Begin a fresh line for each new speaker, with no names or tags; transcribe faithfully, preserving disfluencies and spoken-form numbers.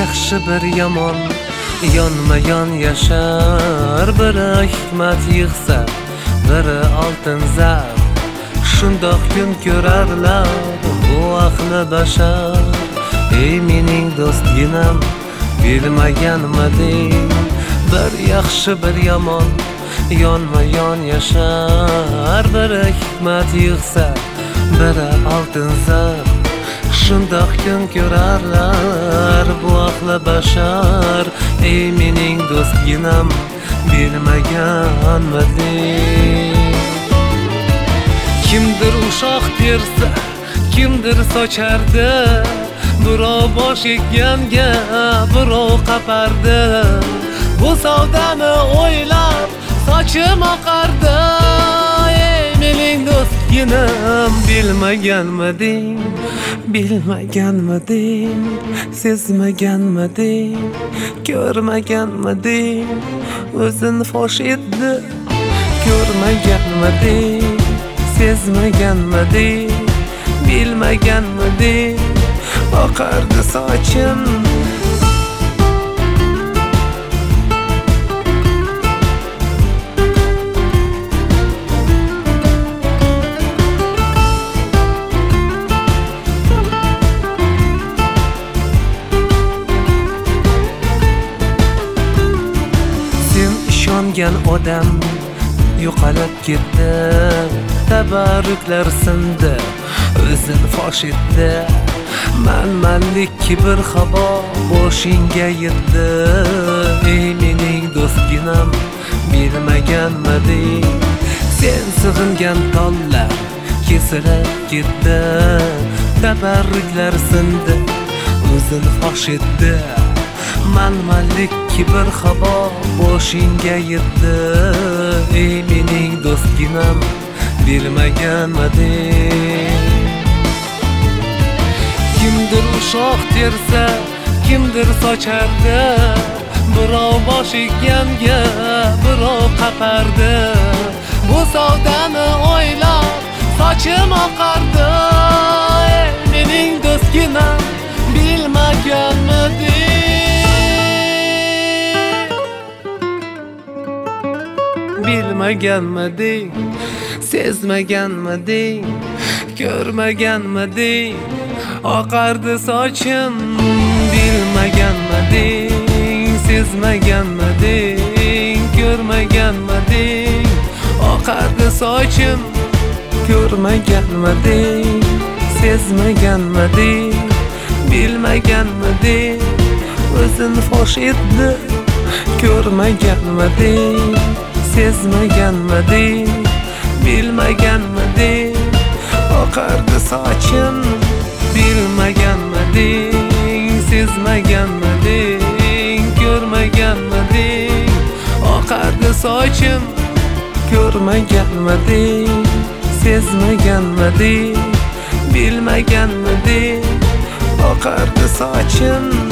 yaxshi bir yomon yonma yon yashar. Biri hikmat yig'sa, biri oltin zar. Shundoq kun ko'rarlar bu ahli bashar. Ey mening do'stginam, bilmaganmiding? Bir yaxshi bir yomon yonma yon yashar. Biri hikmat yig'sa, biri oltin zar. Shundoq kun ko'rarlar bu ahli bashar. Ey mening do'stginam, bilmaganmiding? Kimdir ushoq tersa, kimdir sochardi. Birov bosh egganga, birov qapardi. Bu savdani o'ylab sochim oqardi. Ey mening do'stginam, bilmaganmiding? Bilmaganmiding? Sezmaganmiding? Ko'rmaganmiding? O'zin fosh etdi. Ko'rmaganmiding? Sezmaganmiding? Bilmaganmiding? Oqardi sochim. Sen ishongan odam yo'qolib ketdi. Tabarruklar sindi, o'zin fosh etdi. Manmanlik kibr havo boshingga yetdi. Ey mening do'stginam, bilmaganmiding? Sen sig'ingan tollar kesilib ketdi. Tabarruklar sindi, o'zin fosh etdi. Manmanlik kibr havo boshingga yetdi. Ey mening do'stginam, bilmaganmiding? Kimdir ushoq tersa, kimdir sochardi. Birov bosh egganga, birov qapardi. Bu savdani o'ylab sochim oqardi. Ey mening do'stginam, bilmaganmiding? Bilmaganmiding? Sezmaganmiding? Ko'rmaganmiding? Oqardi sochim. Bilmaganmiding? Sezmaganmiding? Ko'rmaganmiding? Oqardi sochim. Ko'rmaganmiding? Sezmaganmiding? Bilmaganmiding? O'zin fosh etdi. Ko'rmaganmiding? Sezmaganmiding? Bilmaganmiding? Oqardi sochim. Bilmaganmiding? Sezmaganmiding? Ko'rmaganmiding? Oqardi sochim. Ko'rmaganmiding? Sezmaganmiding? Bilmaganmiding? Oqardi sochim.